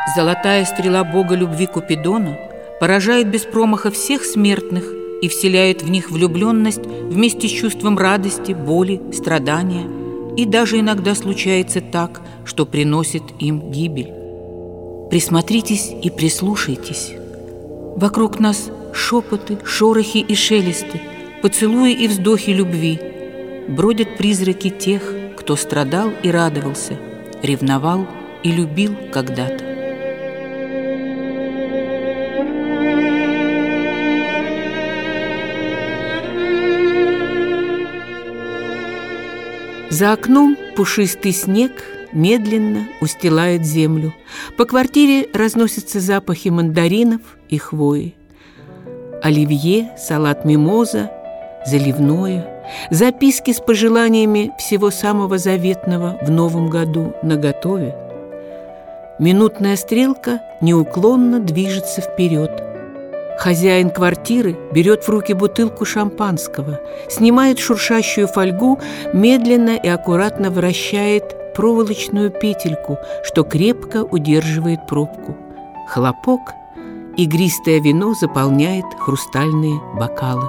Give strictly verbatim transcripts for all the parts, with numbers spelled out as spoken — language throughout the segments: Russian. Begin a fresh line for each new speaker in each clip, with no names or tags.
Золотая стрела бога любви Купидона поражает без промаха всех смертных и вселяет в них влюбленность вместе с чувством радости, боли, страдания, и даже иногда случается так, что приносит им гибель. Присмотритесь и прислушайтесь. Вокруг нас шепоты, шорохи и шелесты, поцелуи и вздохи любви. Бродят призраки тех, кто страдал и радовался, ревновал и любил когда-то. За окном пушистый снег медленно устилает землю. По квартире разносятся запахи мандаринов и хвои. Оливье, салат мимоза, заливное, записки с пожеланиями всего самого заветного в новом году наготове. Минутная стрелка неуклонно движется вперед. Хозяин квартиры берет в руки бутылку шампанского, снимает шуршащую фольгу, медленно и аккуратно вращает проволочную петельку, что крепко удерживает пробку. Хлопок, игристое вино заполняет хрустальные бокалы.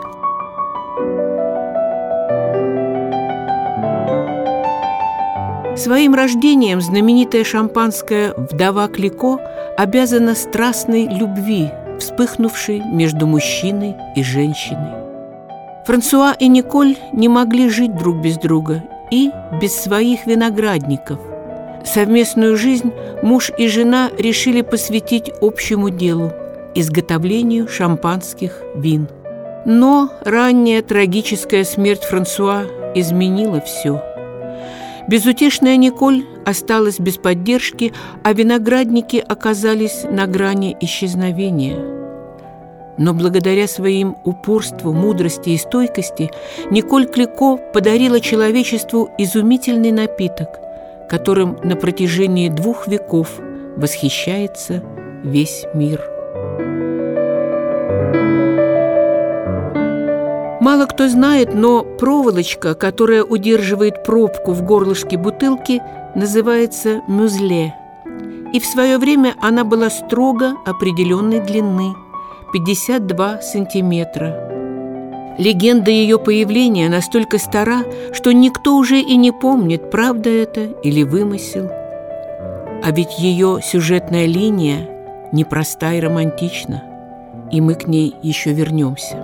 Своим рождением знаменитая шампанская вдова Клико обязана страстной любви, вспыхнувшей между мужчиной и женщиной. Франсуа и Николь не могли жить друг без друга и без своих виноградников. Совместную жизнь муж и жена решили посвятить общему делу – изготовлению шампанских вин. Но ранняя трагическая смерть Франсуа изменила все. Безутешная Николь осталась без поддержки, а виноградники оказались на грани исчезновения. Но благодаря своим упорству, мудрости и стойкости Николь Клико подарила человечеству изумительный напиток, которым на протяжении двух веков восхищается весь мир. Мало кто знает, но проволочка, которая удерживает пробку в горлышке бутылки, называется мюзле. И в свое время она была строго определенной длины – пятьдесят два сантиметра. Легенда ее появления настолько стара, что никто уже и не помнит, правда это или вымысел. А ведь ее сюжетная линия непроста и романтична, и мы к ней еще вернемся.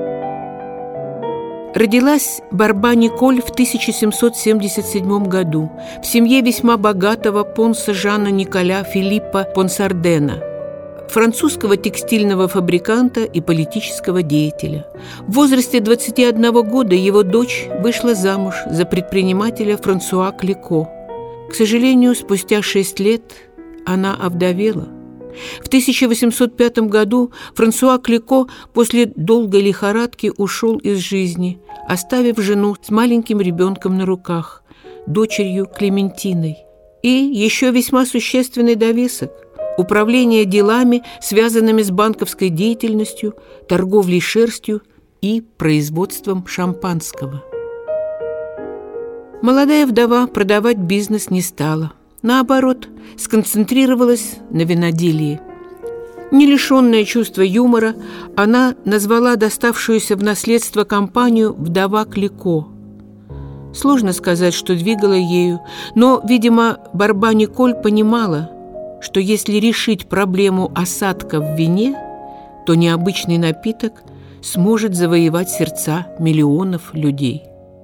Родилась Барба Николь в тысяча семьсот семьдесят седьмом году в семье весьма богатого Понса Жана Николя Филиппа Понсардена, французского текстильного фабриканта и политического деятеля. В возрасте двадцати одного года его дочь вышла замуж за предпринимателя Франсуа Клико. К сожалению, спустя шесть лет она овдовела. В тысяча восемьсот пятом году Франсуа Клико после долгой лихорадки ушел из жизни, оставив жену с маленьким ребенком на руках, дочерью Клементиной. И еще весьма существенный довесок – управление делами, связанными с банковской деятельностью, торговлей шерстью и производством шампанского. Молодая вдова продавать бизнес не стала. Наоборот, сконцентрировалась на виноделии. Не лишенная чувства юмора, она назвала доставшуюся в наследство компанию «Вдова Клико». Сложно сказать, что двигало ею, но, видимо, Барба Николь понимала, что если решить проблему осадка в вине, то необычный напиток сможет завоевать сердца миллионов людей.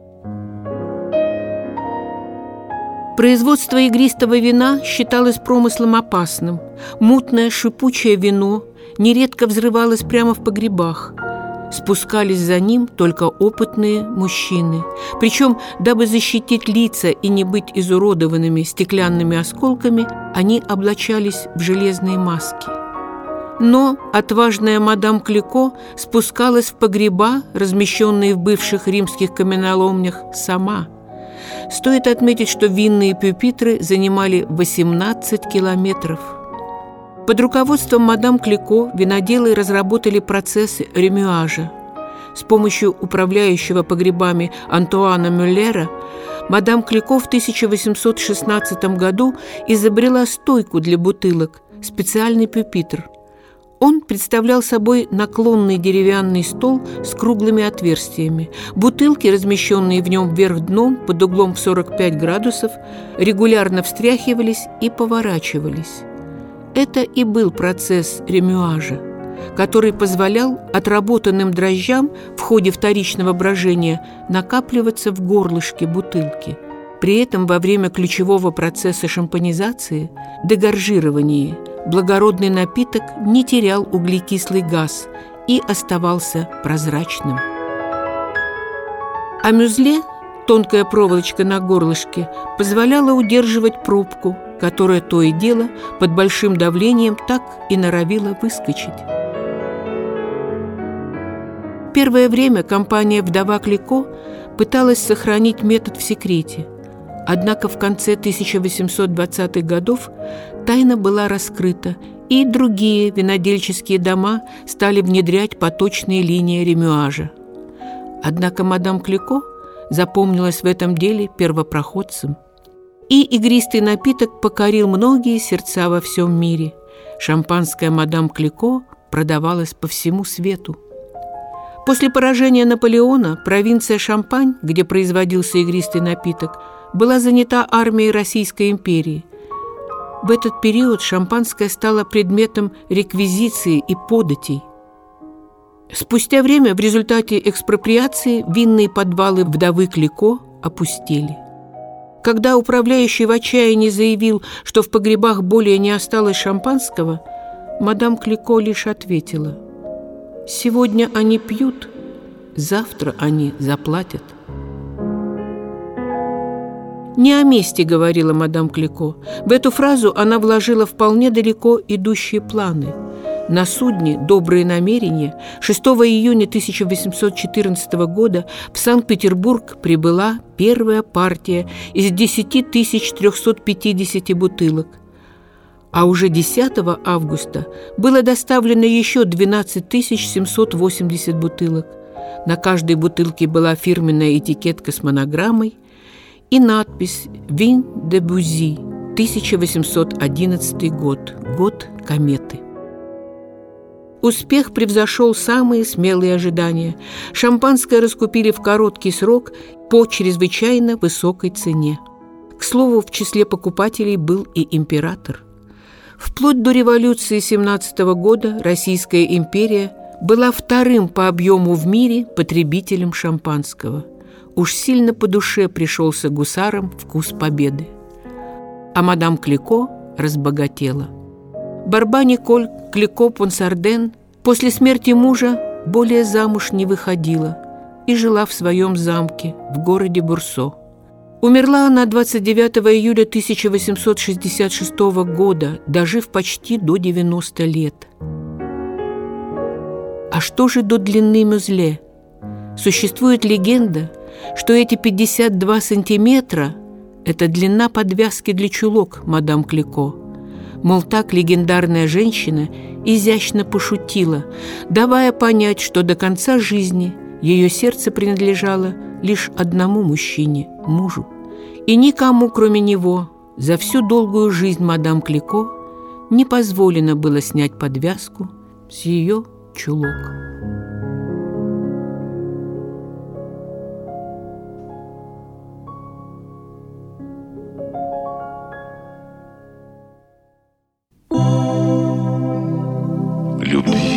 Производство игристого вина считалось промыслом опасным. Мутное шипучее вино нередко взрывалось прямо в погребах. Спускались за ним только опытные мужчины. Причем, дабы защитить лица и не быть изуродованными стеклянными осколками, они облачались в железные маски. Но отважная мадам Клико спускалась в погреба, размещенные в бывших римских каменоломнях, сама. Стоит отметить, что винные пюпитры занимали восемнадцать километров. Под руководством мадам Клико виноделы разработали процесс ремюажа. С помощью управляющего погребами Антуана Мюллера мадам Клико в тысяча восемьсот шестнадцатом году изобрела стойку для бутылок, специальный пюпитр. Он представлял собой наклонный деревянный стол с круглыми отверстиями. Бутылки, размещенные в нем вверх дном под углом в сорок пять градусов, регулярно встряхивались и поворачивались. Это и был процесс ремюажа, который позволял отработанным дрожжам в ходе вторичного брожения накапливаться в горлышке бутылки. При этом во время ключевого процесса шампанизации, дегоржирования, благородный напиток не терял углекислый газ и оставался прозрачным. А мюзле, тонкая проволочка на горлышке, позволяла удерживать пробку, которая то и дело под большим давлением так и норовила выскочить. Первое время компания «Вдова Клико» пыталась сохранить метод в секрете. Однако в конце тысяча восемьсот двадцатых годов тайна была раскрыта, и другие винодельческие дома стали внедрять поточные линии ремюажа. Однако мадам Клико запомнилась в этом деле первопроходцем. И игристый напиток покорил многие сердца во всем мире. Шампанское мадам Клико продавалось по всему свету. После поражения Наполеона провинция Шампань, где производился игристый напиток, была занята армией Российской империи. В этот период шампанское стало предметом реквизиции и податей. Спустя время в результате экспроприации винные подвалы «Вдовы Клико» опустели. Когда управляющий в отчаянии заявил, что в погребах более не осталось шампанского, мадам Клико лишь ответила: «Сегодня они пьют, завтра они заплатят». «Не о месте», — говорила мадам Клико. В эту фразу она вложила вполне далеко идущие планы. На судне «Добрые намерения» шестого июня тысяча восемьсот четырнадцатого года в Санкт-Петербург прибыла первая партия из десяти тысяч трёхсот пятидесяти бутылок. А уже десятого августа было доставлено еще двенадцать тысяч семьсот восемьдесят бутылок. На каждой бутылке была фирменная этикетка с монограммой и надпись «Вин де Бузи, тысяча восемьсот одиннадцатый год, год кометы». Успех превзошел самые смелые ожидания. Шампанское раскупили в короткий срок по чрезвычайно высокой цене. К слову, в числе покупателей был и император. Вплоть до революции семнадцатого года Российская империя была вторым по объему в мире потребителем шампанского. Уж сильно по душе пришелся гусарам вкус победы. А мадам Клико разбогатела. Барба Николь Клико-Понсарден после смерти мужа более замуж не выходила и жила в своем замке в городе Бурсо. Умерла она двадцать девятого июля тысяча восемьсот шестьдесят шестого года, дожив почти до девяноста лет. А что же до длины мюзле? Существует легенда, что эти пятьдесят два сантиметра – это длина подвязки для чулок мадам Клико. Мол, так легендарная женщина изящно пошутила, давая понять, что до конца жизни ее сердце принадлежало лишь одному мужчине – мужу. И никому, кроме него, за всю долгую жизнь мадам Клико не позволено было снять подвязку с ее чулок.
Любви.